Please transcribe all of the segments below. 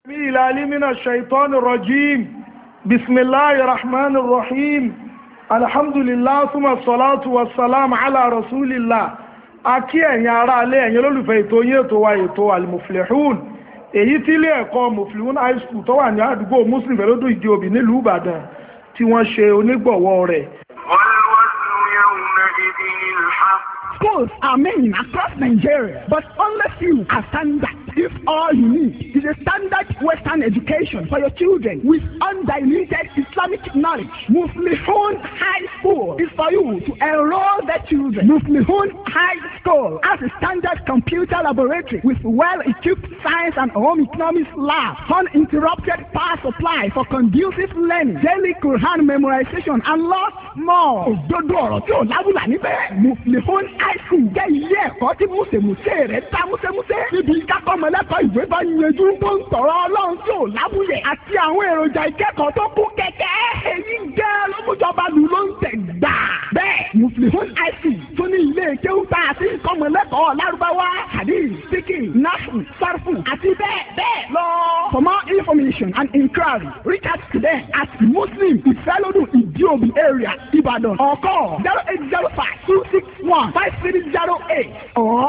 العليم من الشيطان الرجيم بسم الله الرحمن الرحيم الحمد لله ثم الصلاة والسلام على رسول الله akí ẹ̀yin ará alẹ́ ẹ̀yin olólùfẹ́ ètò yín ètò wa ètò Al-Muflihun èyí tí ilé ẹ̀kọ́ Muflihun high school tó wà ní àdúgbò Muslim Velodo Ìdí-Òbí nílùú Ìbàdàn tí wọ́n ṣe onígbọ̀wọ́ rẹ̀. Schools are many across Nigeria, but only few are standard. If all you need is a standard Western education for your children with undiluted Islamic knowledge, Muflihun High School is for you to enroll their children. Muflihun High School has a standard computer laboratory with well-equipped science and home economics lab, uninterrupted power supply for conducive learning, daily Quran memorization, and lots more. Òdodo ọ̀rọ̀ tí ò lábùlà níbẹ̀. Muflihun High School jẹ́ ilé ẹ̀kọ́ tí múṣemúṣe rẹ̀ ta múṣemúṣe. Níbi ìkákọ́mọlẹ́kọ̀ọ́ ìwé bá yanjú tó ń sọ̀rọ̀ Ọlọ́run tí ò lábùlẹ̀ àti àwọn èròjà ìkẹ́kọ̀ọ́ tó kún kẹ̀kẹ́. Èyí jẹ́ lọ́mújọba lù ló ń tẹ̀ gbà. Bẹ́ẹ̀ Muflihun High School tó ní ilé kéwúta àti ìkọ́mọlẹ́kọ̀ọ́ Lárúbáwá, Hadith, Fiqh, Nahwu, Sarfu àti bẹ́ẹ̀ lọ. For more information and inquiry, reach out to them at Muslim Velodo Ìdí-Òbí area, Ibadan, or call 0805-261-5308 or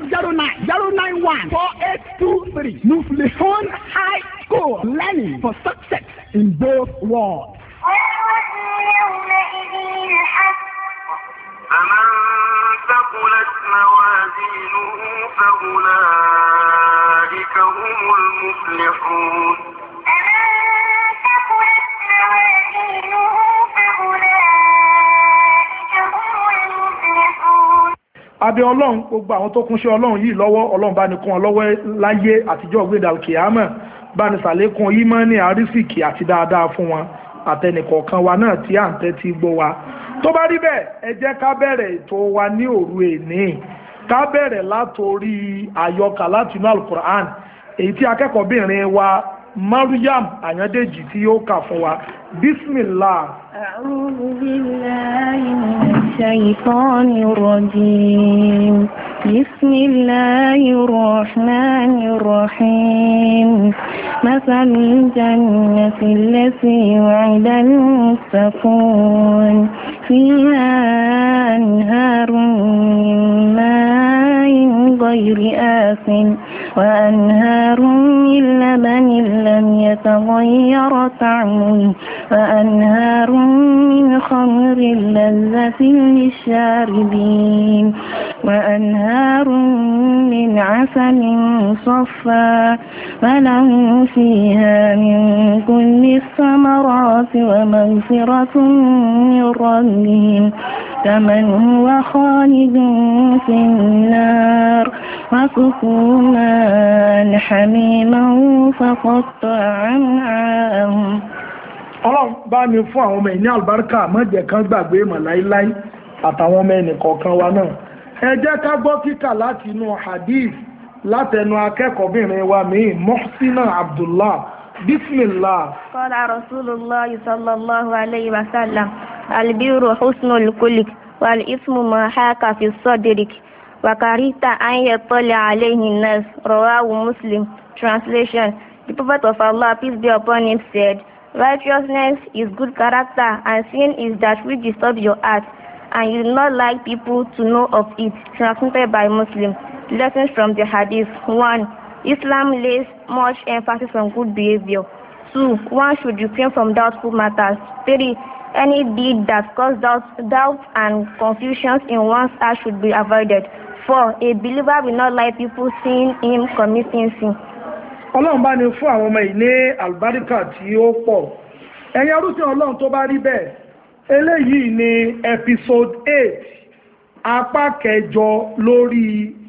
0809-091-4823. Muflihun High School, learning for success in both worlds. فمن ثقلت موازينه فأولئك هم المفلحون. Abẹ́ Ọlọ́run gbogbo àwọn tó kúnṣẹ́ Ọlọ́run yìí lọ́wọ́ Ọlọ́run bá ní kún ọ lọ́wọ́ láyé àtijọ́ gbéda kìámà bá ní sàlékún ìmánì àrísìkì àti dáadáa fún wọn àtẹnìkọ̀ọ̀kan wa náà tí à ń tẹ́tí gbọ́ wa. Tó bá rí bẹ́ẹ̀ ẹ jẹ́ ká bẹ̀rẹ̀ ètò wa ní òru èní ká bẹ̀rẹ̀ látòrí àyọkà láti inú Al-Qur'an èyí tí akẹ́kọ̀ọ́bìnrin wa Maryam Àyàndèjì tí yóò kà fún wa. Bismillah. أعوذ بالله من الشيطان الرجيم بسم الله الرحمن الرحيم مثل الجنة التي وعد المتقون فيها أنهار من ماء غير آسن وأنهار من لبن لم يتغير طعمه وأنهار من خمر لذة للشاربين وأنهار من عسل مصفى ولهم فيها من كل الثمرات ومغفرة من ربهم كمن هو خالد في النار وسقوا ماء حميما فقطع أمعاءهم. Ọlọ́run bá ní fún àwọn ọmọ ìní àlùbáríkà má jẹ́ kán gbàgbé mọ̀ láíláí àtàwọn ọmọ ẹnì kọ̀ọ̀kan wa náà. Ẹ jẹ́ ká gbọ́ kíkà láti inú hadith látẹnu akẹ́kọ̀ọ́bìnrin wa míì Muhsina Abdullah. Bismillah. Qala Rasulullah sallallahu alayhi wa sallam al-birru husnul khuluq wal ithmu ma haka fi sadrik wa karihta an yattali alayhi an-nas. Rawahu Muslim. Translation. The Prophet of Allah, peace be upon him, said, righteousness is good character, and sin is that which disturbs your heart, and you do not like people to know of it. Transmitted by Muslim. Lessons from the Hadith. 1. Islam lays much emphasis on good behavior. 2. One should refrain from doubtful matters. 3. Any deed that causes doubt and confusions in one's heart should be avoided. 4. A believer will not like people seeing him committing sin. Ọlọ́run bá ní fún àwọn ọmọ ìní àlùbáríkà tí ó pọ̀. Ẹ̀yin arúgbó Ọlọ́run tó bá rí bẹ́ẹ̀ eléyìí ni episode 8 apá kẹjọ lórí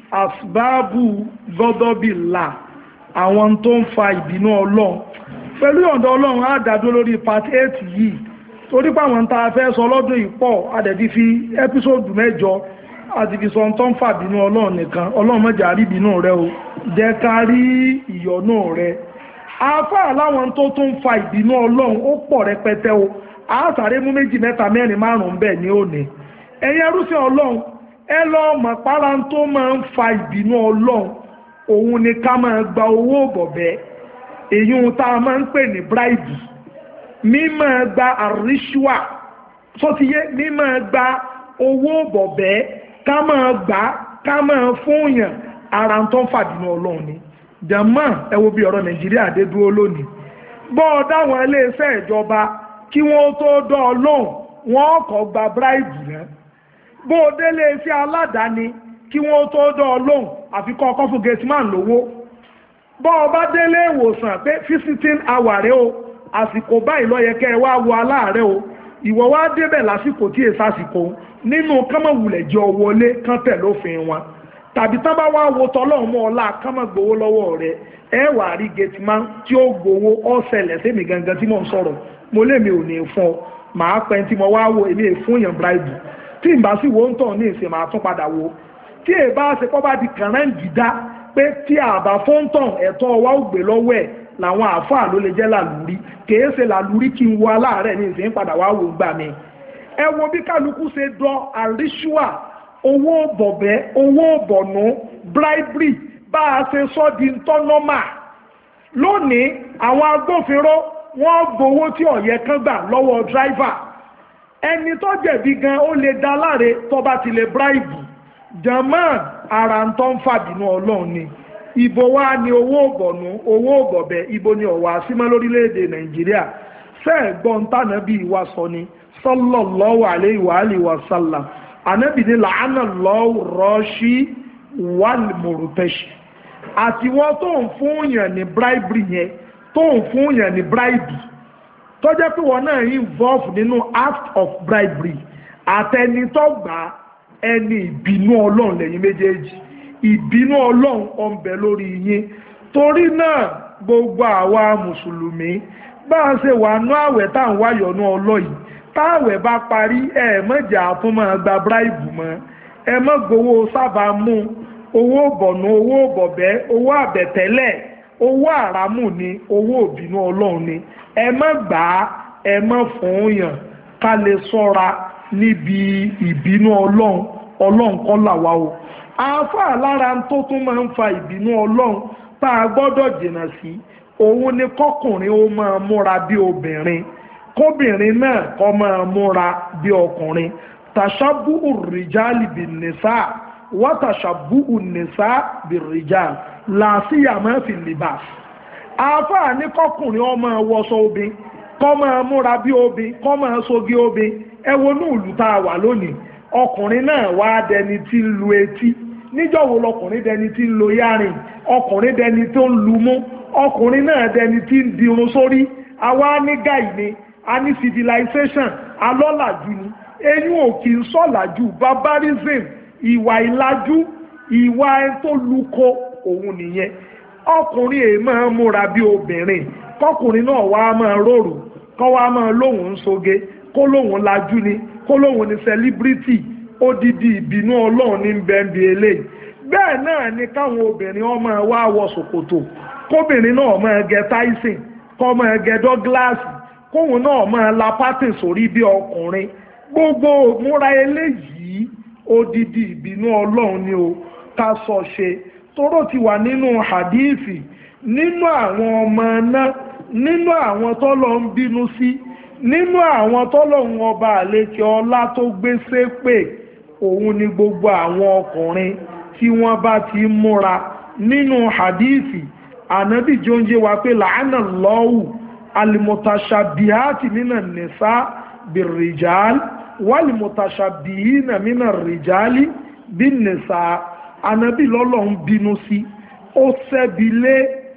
asbábù gọ́dọ̀bìlà àwọn tó ń fa ìbínú Ọlọ́run. Pẹ̀lú ọ̀dọ̀ Ọlọ́run á dádó lórí part 8 yìí torí pé àwọn tá a fẹ́ sọ lọ́dún yìí pọ̀ a dẹ̀ ti fi episode 8 àti fi sọ tó ń fa ìbínú Ọlọ́run nìkan. Ọlọ́run má jẹ́ á rí ìbínú rẹ o, jẹ́ ká rí ìyọ́nú rẹ. Àfáà láwọn tó tún fa ìbínú Ọlọ́run ó pọ̀ rẹpẹtẹ o, àásàré mú 2, 3, 4, 5 bẹ́ẹ̀ ní òní. Ẹ̀yin ẹrúsìn Ọlọ́run ẹ lọ mọ̀ pára tó máa ń fa ìbínú Ọlọ́run òun ni ká máa gba owó bọ̀bẹ́ èyí tá a máa ń pè ní bribe mímọ́ gba àríṣùà sọ́tiyé mímọ́ gba owó bọ̀bẹ́ ká máa gbà ká máa fún yàn ara tó ń fàdínà ọlọ́run ni jàmá ẹ wo bí ọ̀rọ̀ nàìjíríà dé dúró lónìí bọ́ dáwọn iléeṣẹ́ ìjọba kí wọ́n tó dán ọlọ́run wọ́n kọ́ gba bribe náà bó délé iṣẹ́ aládàáni kí wọ́n tó dán ọlọ́run àfikọ́ ọkọ́ fún gateman lówó bọ́ ọba délé ìwòsàn pé visiting hour rẹ o àsìkò báyìí ló yẹ kẹ́ ẹ wá wo aláàárẹ̀ o ìwọ wá débẹ̀ lásìkò tí èsì àsìkò nínú kánmọ̀wùlẹ̀ jẹ́ ọwọlé kán tẹ̀ lófin wọn tàbí tán bá wá wo tọ́lọ́run mọ́ ọlá kánmọ̀ gbowó lọ́wọ́ rẹ̀ ẹ wà rí gateman tí ó gbowó ọ̀sẹ̀lẹ̀ sẹ́mi gangan tí mò ń sọ̀rọ̀ mo lè mi ò ní fún ọ màá pẹ́ tí mo wá wo èmi è fún yàn bribe tí n bá sì wo ń tàn ní ìsìn màá tún padà wo tí è bá ṣe kọ́ bá di kànáńgídá pé tí àbá fóńtàn ẹ̀tọ́ wa ò gbé lọ́wọ́ ẹ̀ làwọn àáfàá ló lè jẹ́ làlúrí kìí ṣe làlúrí kí n wo aláàárẹ̀ ní ìsìn padà wá wò gbà mí ẹ wo bí kálukú ṣe dán àríṣùà owó bọ̀bẹ́ owó bọ̀nú bribery bá a ṣe sọ di tọ́nọ́mà lónìí àwọn agbófinró wọ́n gbowó tí ọ̀yẹ́ kan gbà lọ́wọ́ driver ẹni tó jẹ̀bi gan ó lè dá láre tó bá ti lè bribe jàmáà ara ń tọ́ ń fàbínú ọlọ́run ni ibo wá ní owó bọ̀nú owó bọ̀bẹ́ ibo ni ọ̀wà símọ́ lórílẹ̀‐èdè nàìjíríà fẹ́ẹ̀gbọ́n tánàbí ìwà sọ ni sallallahu alayhi wa alihi wa sallam ànábì ní làánà lọ́wọ́ rọ́ṣí wàlmùrùtẹ́ṣì àti wọ́n tó ń fún yàn ní bribery yẹn tó ń fún yàn ní bribe tó jẹ́ pé wọ́n náà involve nínú act of bribery àtẹnitọ́gbà ẹni ìbínú ọlọ́run lẹ́yìn méjèèjì ìbínú ọlọ́run ó ń bẹ lórí yín torí náà gbogbo àwa mùsùlùmí bá a ṣe wà nú àwẹ̀ tá à ń wáyọ̀nú ọlọ́yìí táwẹ̀ bá parí mọ́jà fún máa gba bribe mọ́ mọ́ gbowó sábà mú owó bọ̀nù owó bọ̀bẹ́ owó àbẹ̀tẹ́lẹ̀ owó àràmù ni owó ìbínú ọlọ́run ni mọ́ gbà á mọ́ fún yàn ká lè sọ́ra níbi ìbínú ọlọ́run kọ́ làwa o àáfàá lára tó tún máa ń fa ìbínú ọlọ́run tá a gbọ́dọ̀ jìnnà sí òun ni kọkùnrin ó máa múra bí obìnrin kóbìnrin náà kọ́ máa múra bí ọkùnrin tàṣàbù rìjálì bí nìsá wọ́n tàṣàbù nìsá bí rìjálì làásìyàmọ́ fi libas àáfàá ní kọkùnrin ó máa wọṣọ obìn kọ́ máa múra bí obìn kọ́ máa soge obìn ẹ wo ní ìlú tá a wà lónìí ọkùnrin náà wá dẹni tí ń lu etí níjọ́ wo lọkùnrin dẹni tí ń lo yárin ọkùnrin dẹni tó ń lu mú ọkùnrin náà dẹni tí ń dirun sórí àwa ní gáì ni a ní civilization alọ́làjú ni eyín ò kì í sọ̀làjú barbarism ìwà ìlàjú ìwà ẹni tó luko òun nìyẹn ọkùnrin èyí máa múra bí obìnrin kọkùnrin náà wá máa rorò kọ́ wá máa lóhùn ń soge kó lóhùn lajú ni kó lóhùn ní celebrity odidi ìbínú ọlọ́run ní bẹ́ẹ̀bí eléyìí bẹ́ẹ̀ náà ni káwọn obìnrin ó máa wá wọ ṣòkòtò kóbìnrin náà máa gẹ Tyson kó máa gẹ Douglas kóhun náà máa la pátìn sórí bí ọkùnrin gbogbo múra eléyìí odidi ìbínú ọlọ́run ni o ká sọ ṣe tóró ti wà nínú hadithi nínú àwọn ọmọ náà nínú àwọn tọ́lọ̀ ń bínú sí nínú àwọn tọ́lọ̀ ń ọba àlékè ọlá tó gbé ṣépè òun ni gbogbo àwọn ọkùnrin tí wọ́n bá ti múra nínú hadithi ànábì jóúnjẹ wa pé làánà lọ́wù almutashabihati mina nisa birrijal walmutashabihina mina rijali bin nisa ànábì lọ́lọ́ ń bínú sí ó ṣẹ́bilé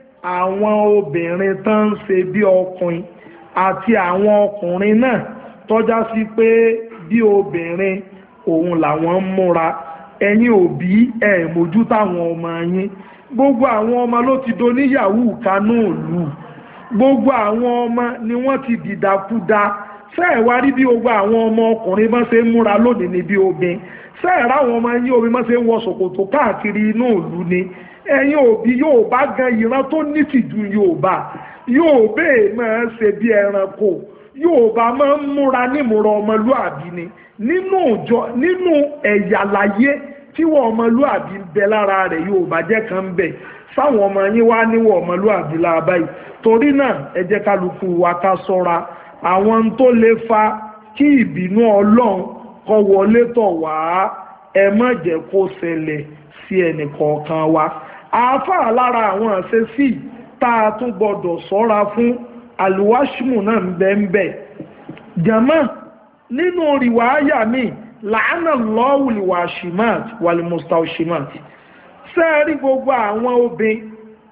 àwọn obìnrin tán ń ṣe bí ọkùnrin àti àwọn ọkùnrin náà tọ́já sí pé bí obìnrin òun làwọn ń múra ẹ̀yin òbí ẹ̀ mójú táwọn ọmọ yín gbogbo àwọn ọmọ ló ti do ní yahoo kanú òlù gbogbo àwọn ọmọ ni wọ́n ti dìdàkudà sẹ́ẹ̀wá rí bí gbogbo àwọn ọmọ ọkùnrin bá ṣe ń múra lónìí ní bí obìnrin sẹ́ẹ̀rá àwọn ọmọ yín obìnrin bá ṣe ń wọ ṣòkòtò káàkiri inú òlù ni ẹ̀yin òbí Yorùbá gan ìran tó nítìjú Yorùbá Yorùbá máa ń ṣe bí ẹranko Yorùbá máa ń múra nímúra ọmọlúàbí ni nínú ẹ̀yà láyé tí wọ́n ọmọlúàbí ń bẹ lára rẹ̀ Yorùbá jẹ́ kan ń bẹ sáwọn ọmọ yín wá níwọ̀ ọmọlúwàbí láàbáyìí torí náà ẹ jẹ́ kálukú wa ká ṣọ́ra àwọn tó lè fa kí ìbínú ọlọ́run kó wọlé tọ̀ wá ẹ má jẹ́ kó ṣẹlẹ̀ sí ẹnì kọ̀ọ̀kan wa àáfàá lára àwọn àṣesí tá a tún gbọdọ̀ ṣọ́ra fún àlùwáṣímù náà ń bẹ jàmá nínú rìwáyà mi làánà lọ́wùlì wàṣímàt wàlìmùsàwṣímàt sẹ́ẹ̀rí gbogbo àwọn obìnrin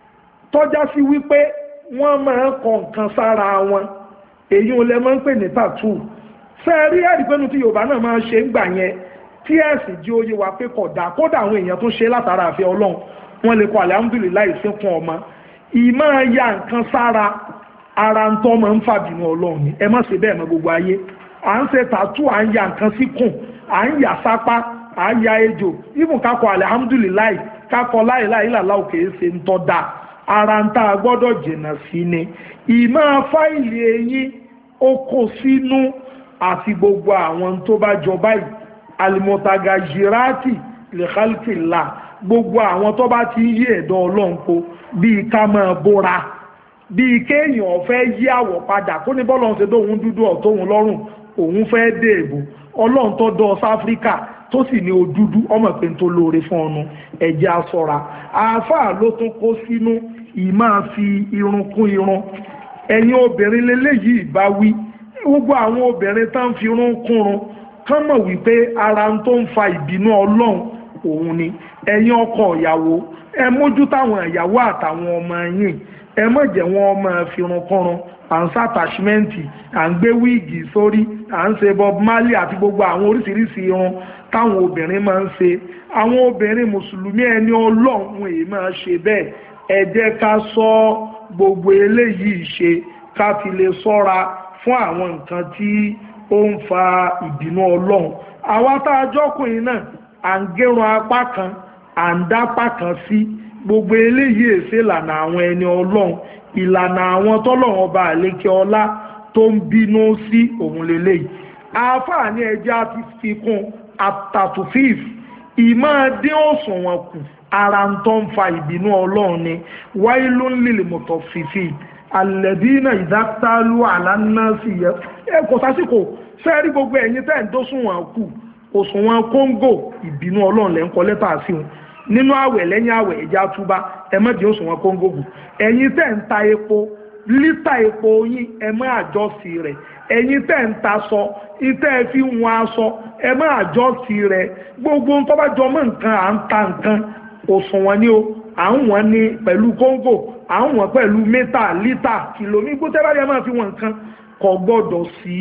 tọ́já sí wípé wọ́n máa ń kọ nǹkan sára wọn èyí ò lè máa ń pè ní tàtú sẹ́ẹ̀rí ẹ̀rí pẹ́nu tí Yorùbá náà máa ń ṣe ń gbà yẹn tí ẹ̀sìn jí ó yé wa pé kódà àwọn èèyàn tó ṣe látara àfẹ́ Ọlọ́run wọ́n lè kọ alhamdulillahi sínkún ọmọ ìmọ̀ ya nǹkan sára ara ń tọ́ máa ń fàbínú Ọlọ́run ni ẹ má ṣe bẹ́ẹ̀ mọ́ gbogbo ayé à ń ṣe tàtú à ń ya nǹkan síkùn à ń yà sápá à ń ya ejò ibùn kakọ alhamdulillahi kakọ láìláìlàlá òkè ṣe ń tọ́ da ara ń tá a gbọ́dọ̀ jìnnà sí ni ìmọ̀ fáìlì eyín ó kó sínú àti gbogbo àwọn tó bá jọ báyìí alimọ̀tàgà jìráàtì lè kálkìlá gbogbo àwọn tó bá ti yí ẹ̀dọ̀ Ọlọ́run po bíi ká máa bóra bíi kéèyàn fẹ́ yí àwọ̀ padà kó ní bọ́lọ̀ ń ṣe dóhun dúdú ọ̀tóhun lọ́rùn òun fẹ́ dé èbò Ọlọ́run tó dọ́ sáfíríkà tó sì ní òdúdú ọmọ pé tó lóore fún ọnu ẹ̀jẹ̀ aṣọra àáfàá ló tún kó sínú ìmáa fi irun kún irun ẹ̀yin obìnrin lélẹ́yìí bá wí gbogbo àwọn obìnrin tá ń fi irun kúnrun kán mọ̀ wípé ara ń tó ń fa ìbínú Ọlọ́run òun ni ẹ̀yin ọkọ ìyàwó ẹ mójú táwọn ìyàwó àtàwọn ọmọ yín ẹ má jẹ́ wọn máa fi irun kúnrun à ń sàtàṣímẹ́ǹtì à ń gbé wíìgì sórí à ń ṣe Bob Marley àti gbogbo àwọn oríṣiríṣi irun táwọn obìnrin máa ń ṣe àwọn obìnrin mùsùlùmí ẹni Ọlọ́run èyí máa ṣe bẹ́ẹ̀ ẹ jẹ́ ká sọ gbogbo eléyìí ṣe ká fi lè ṣọ́ra fún àwọn nǹkan tí ó ń fa ìbínú Ọlọ́run àwa tá a jọ́kùnrin náà à ń gérun apá kan à ń dápá kan sí gbogbo eléyìí èsè ìlànà àwọn ẹni Ọlọ́run ìlànà àwọn tọ́lọ́run ọba àlékè ọlá tó ń bínú sí òun lélẹ́yìí àáfàá ní ẹja ti fi kún àtàtúfíf ìmáa dín òṣùwọ̀n kù ara ń tó ń fa ìbínú Ọlọ́run ni wailun lil mutaffifin alladhina idha iktalu ala nnasi kò sásìkò fẹ́ẹ́ rí gbogbo ẹ̀yin tẹ́ ń dóṣùwọ̀n kù òṣùwọ̀n kóńgò ìbínú Ọlọ́run lẹ́ ń kọ lẹ́tà sí wọn nínú àwẹ̀ lẹ́yìn àwẹ̀ ẹja túbá ẹ má dín òṣùwọ̀n kóńgò kù ẹ̀yin tẹ́ ń ta epo lítà epo yín ẹ má àjọsí rẹ̀ ẹ̀yin tẹ́ ń ta aṣọ ìtẹ́ fi ń wọn aṣọ ẹ má àjọsí rẹ̀ gbogbo ń tọ́ba jọ mọ́ nǹkan à ń ta nǹkan òṣùwọ̀n ni o à ń wọ̀n ní pẹ̀lú kóńgò à ń wọ̀n pẹ̀lú mítà lítà kìlómí gbọ́tẹ́ bá yẹ máa fi wọ̀n nǹkan kò gbọ́dọ̀ sí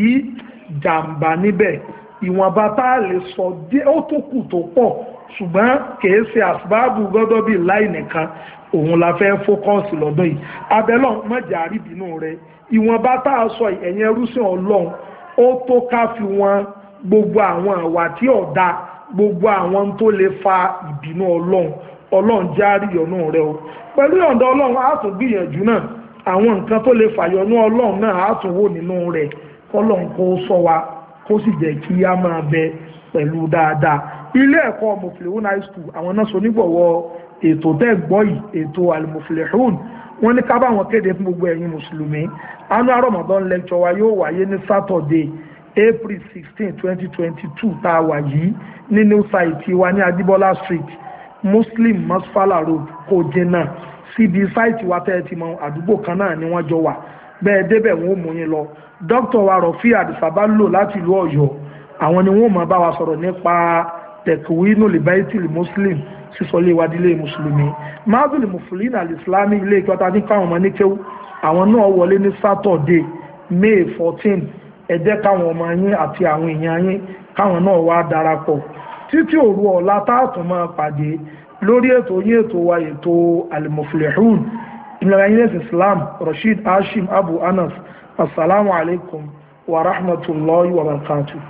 jàǹbá níbẹ̀ ìwọ̀nba tá a lè sọ díẹ̀ ó tó kù tó pọ̀ ṣùgbọ́n kìí ṣe àsìbáàbù gọ́dọ̀ bíi láì nìkan òun la fẹ́ fókọ́ọ̀sì lọ́dún yìí abẹ́lọ́ mọ̀jà àríbínú rẹ̀ ìwọ̀nba tá a sọ ẹ̀yẹn ẹrúsìn Ọlọ́run ó tó ká fi wọn gbogbo àwọn àwà tí ọ̀dà gbogbo àwọn tó lè fa ìbínú Ọlọ́run járí ìyọ́nú rẹ̀ o pẹ̀lú ìyọ̀ǹda Ọlọ́run á tún gbìyànjú náà àwọn nǹkan tó lè fàyọnú Ọlọ́run náà á tún wò nínú rẹ̀ kọ́lọ́run kó sọ wa kó sì jẹ́ kí á máa bẹ pẹ̀lú dáadáa ilé ẹ̀kọ́ Muflihun high school àwọn náà sonígbọ̀wọ́ ètò tẹ́gbọ́ yìí ètò al-Muflihun wọ́n ní ká bá wọn kéde fún gbogbo ẹ̀yin mùsùlùmí annual Ramadan lecture wa yóò wáyé ní Saturday April 16 2022 tá a wà yìí ní new site wa ní Adibola Street Muslim Masfala Road kò jìnnà síbi site wa tẹ́ ẹ ti mọ àdúgbò kan náà ni wọ́n jọ wà bẹ́ẹ̀ débẹ̀ wọ́n mú yín lọ Dr. wa Rọ̀fí Àdìsábá lò láti ìlú Ọ̀yọ́ àwọn ni wọ́n máa bá wa sọ̀rọ̀ nípa tẹ̀kùwínú libaitil muslim sísọlé ìwádìílé mùsùlùmí mazul mufulin al-islami ilé ìkọta ní káwọn ọmọ ní kéwú àwọn náà wọlé ní Saturday May 14 ẹ jẹ́ káwọn ọmọ yín àti àwọn èèyàn yín káwọn náà wá darapọ̀ títí òru ọ̀la táàtún máa pàdé lórí ètò yín ètò wa ètò al-Muflihun ìlànà ilẹ̀ Islam Rasheed Hashim Abu Anas assalamu alaikum wa rahmatullahi wa barakatuh.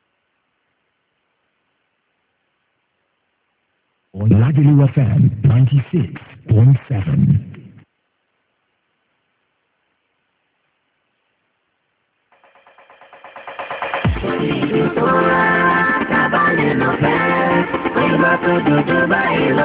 Lagelu FM 96.7. Ìgbà tó dúdú báyìí lọ.